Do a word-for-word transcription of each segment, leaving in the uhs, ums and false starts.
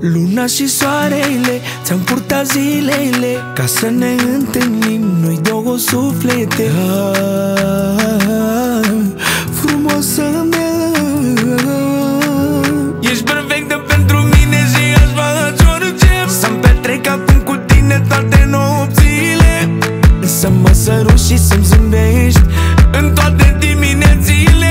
Luna și soarele ți-am purtat zilele ca să ne întâlnim noi două suflete. Ah, frumoasă mea, ești perfectă pentru mine și aș face orice să-mi petrec acum cu tine toate nopțile, să mă săruți și să-mi zâmbești în toate diminețile.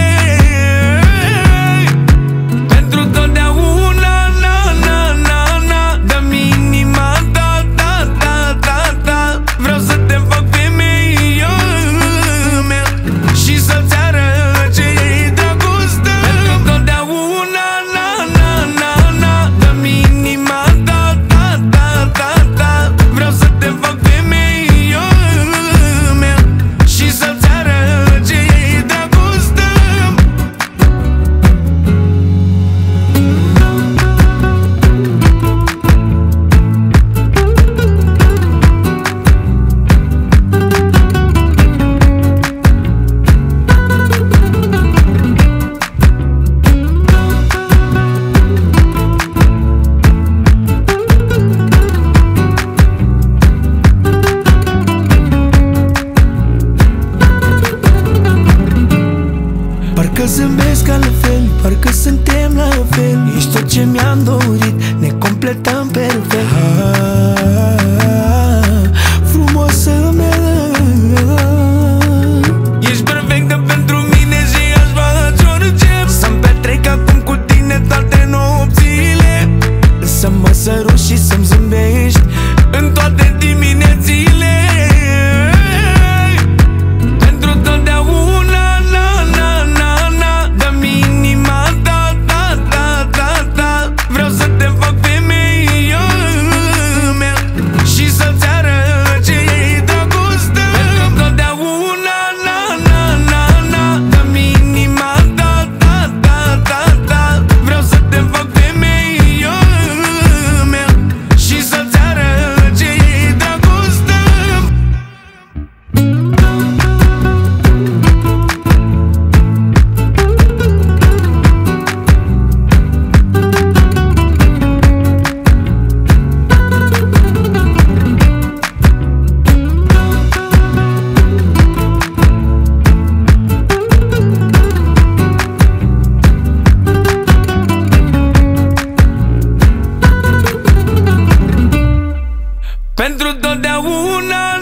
Pentru totdeauna, na, na, na, na, dă-mi inima ta, ta, ta, ta, ta. Vreau să te fac femeia mea și să-ți arăt ce e dragoste. Pentru totdeauna, na, na, na, na, dă-mi inima ta, ta, ta, ta, ta. Vreau să te fac femeia mea și să-ți arăt ce e dragoste. Parcă zâmbesc altfel, parcă suntem la fel. Ești tot ce mi-am dorit, ne completăm perfect. Ah, frumoasă mea, ești perfectă pentru mine și aș face orice să-mi petrec acum cu tine toate nopțile, să mă săruți și să-mi zâmbești în toate diminețile. Pentru totdeauna, vreau să te fac femeia mea și să-ți arăt ce e dragoste. Pentru totdeauna, na, na, na, na, dă-mi inima ta, ta, ta, ta, ta. Vreau să te fac femeia mea și să-ți arăt ce e dragoste. Pentru totdeauna.